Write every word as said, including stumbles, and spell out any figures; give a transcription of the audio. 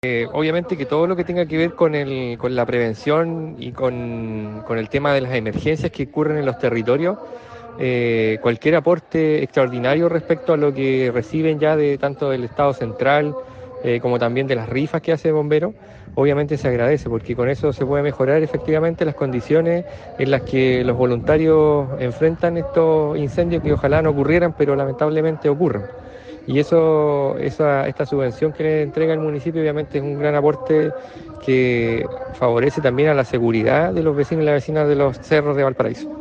Eh, obviamente que todo lo que tenga que ver con el, con la prevención y con, con el tema de las emergencias que ocurren en los territorios, eh, cualquier aporte extraordinario respecto a lo que reciben ya de tanto del Estado central eh, como también de las rifas que hace Bomberos, obviamente se agradece porque con eso se puede mejorar efectivamente las condiciones en las que los voluntarios enfrentan estos incendios que ojalá no ocurrieran, pero lamentablemente ocurren. Y eso, esa, esta subvención que le entrega el municipio obviamente es un gran aporte que favorece también a la seguridad de los vecinos y las vecinas de los cerros de Valparaíso.